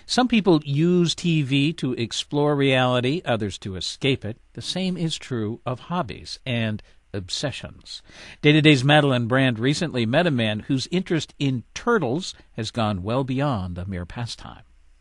Some people use TV to explore reality, others to escape it. The same is true of hobbies and obsessions. Day to Day's Madeline Brand recently met a man whose interest in turtles has gone well beyond a mere pastime.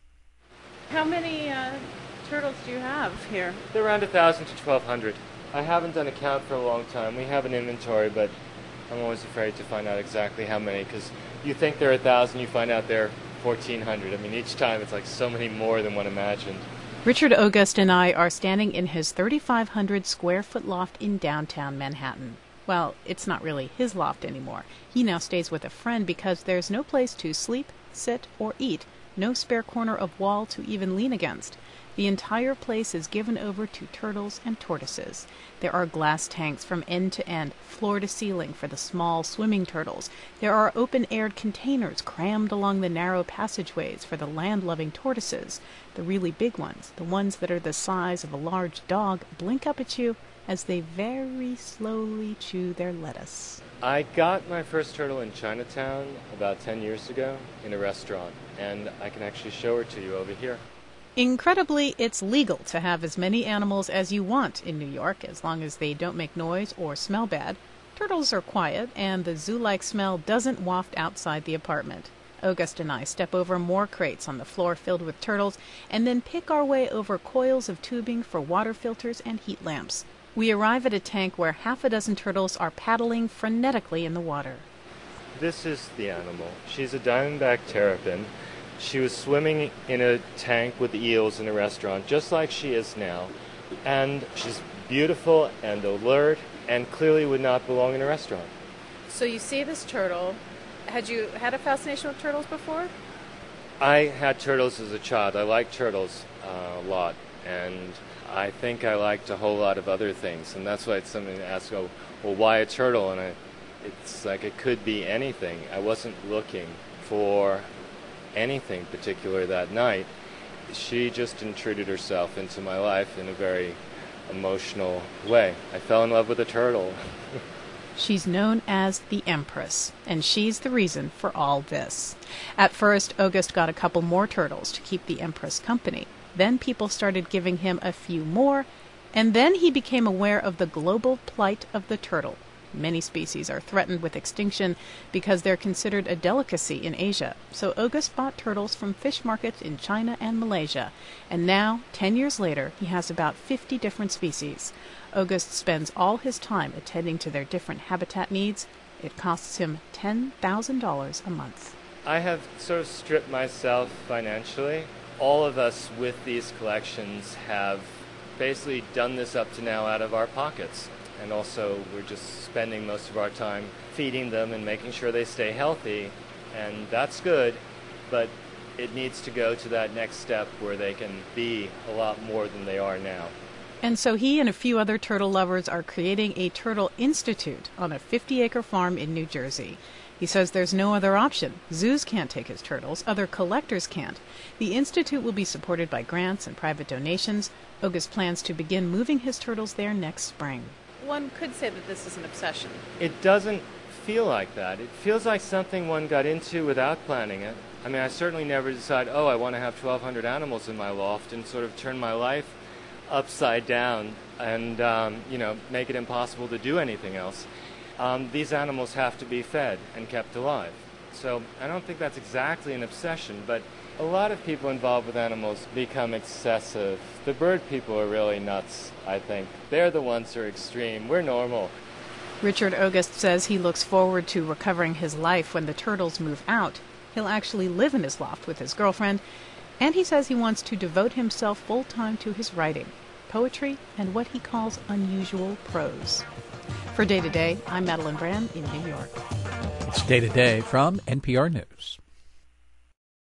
How many turtles do you have here? They're around 1,000 to 1,200. I haven't done a count for a long time. We have an inventory, but I'm always afraid to find out exactly how many, because you think there are 1,000, you find out there are 1,400. I mean, each time it's like so many more than one imagined. Richard August and I are standing in his 3,500 square foot loft in downtown Manhattan. Well, it's not really his loft anymore. He now stays with a friend because there's no place to sleep, sit, or eat, no spare corner of wall to even lean against. The entire place is given over to turtles and tortoises. There are glass tanks from end to end, floor to ceiling for the small swimming turtles. There are open-aired containers crammed along the narrow passageways for the land-loving tortoises. The really big ones, the ones that are the size of a large dog, blink up at you as they very slowly chew their lettuce. I got my first turtle in Chinatown about 10 years ago in a restaurant, and I can actually show her to you over here. Incredibly, it's legal to have as many animals as you want in New York, as long as they don't make noise or smell bad. Turtles are quiet, and the zoo-like smell doesn't waft outside the apartment. August and I step over more crates on the floor filled with turtles, and then pick our way over coils of tubing for water filters and heat lamps. We arrive at a tank where half a dozen turtles are paddling frenetically in the water. This is the animal. She's a diamondback terrapin. She was swimming in a tank with eels in a restaurant, just like she is now. And she's beautiful and alert and clearly would not belong in a restaurant. So you see this turtle. Had you had a fascination with turtles before? I had turtles as a child. I liked turtles a lot. And I think I liked a whole lot of other things. And that's why it's something to ask, well, why a turtle? And it's like it could be anything. I wasn't looking for anything particular that night. She just intruded herself into my life in a very emotional way. I fell in love with a turtle. She's known as the Empress, and she's the reason for all this. At first, August got a couple more turtles to keep the Empress company. Then people started giving him a few more, and then he became aware of the global plight of the turtle. Many species are threatened with extinction because they're considered a delicacy in Asia. So August bought turtles from fish markets in China and Malaysia. And now, 10 years later, he has about 50 different species. August spends all his time attending to their different habitat needs. It costs him $10,000 a month. I have sort of stripped myself financially. All of us with these collections have basically done this up to now out of our pockets. And also, we're just spending most of our time feeding them and making sure they stay healthy. And that's good, but it needs to go to that next step where they can be a lot more than they are now. And so he and a few other turtle lovers are creating a turtle institute on a 50-acre farm in New Jersey. He says there's no other option. Zoos can't take his turtles. Other collectors can't. The institute will be supported by grants and private donations. August plans to begin moving his turtles there next spring. One could say that this is an obsession. It doesn't feel like that. It feels like something one got into without planning it. I mean, I certainly never decided, I want to have 1,200 animals in my loft and sort of turn my life upside down and, make it impossible to do anything else. These animals have to be fed and kept alive. So I don't think that's exactly an obsession, but a lot of people involved with animals become excessive. The bird people are really nuts, I think. They're the ones who are extreme. We're normal. Richard August says he looks forward to recovering his life when the turtles move out. He'll actually live in his loft with his girlfriend, and he says he wants to devote himself full-time to his writing, poetry, and what he calls unusual prose. For Day to Day, I'm Madeline Brand in New York. It's Day to Day from NPR News.